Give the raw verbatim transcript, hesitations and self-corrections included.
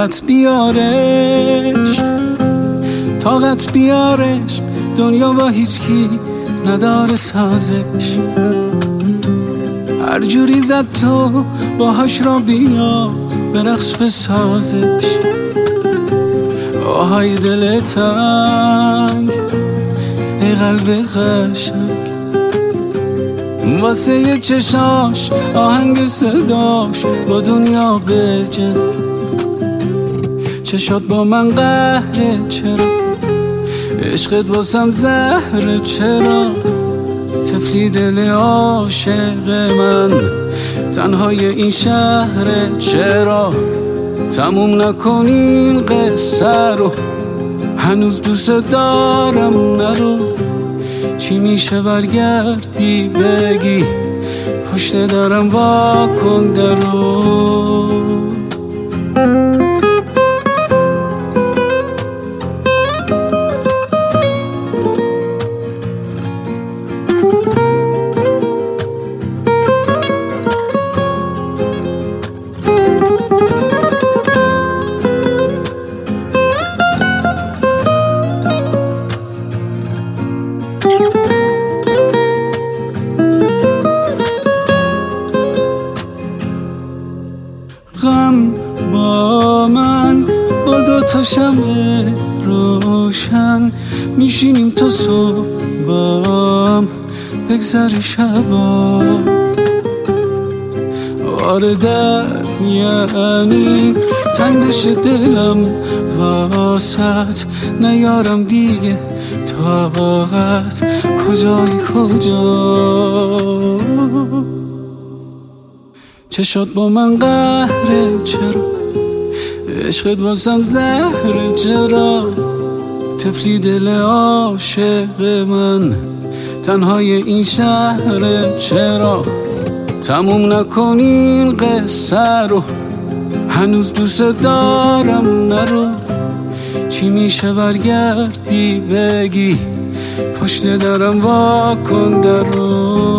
طاقت بیارش، طاقت بیارش، دنیا با هیچ کی نداره سازش. هر جوری زد تو باهاش را بیا به رقص بسازش. آهای دل تنگ ای قلب قشنگ، واسه یه چشاش آهنگ صداش با دنیا بجنگ. چشات با من قهره چرا، عشقت واسم زهره چرا، طفلی دل عاشق من تنهای این شهره چرا. تموم نکنین قصه رو، هنوز دوست دارم نرو. چی میشه برگردی بگی پشت درم واکن درو. غم با من با دوتا شمع روشن، میشینیم تا صبح بام بگذر شبا. آره درد یعنی تنگ بشه دلم واسط، نیارم دیگه طاقت. کجایی کجا، چشات با من قهره چرا، عشقت واسم زهره چرا، طفلی دل عاشق من تنهای این شهره چرا. تموم نکنین قصه رو، هنوز دوست دارم نرو. چی میشه برگردی بگی پشت درم واکن درو.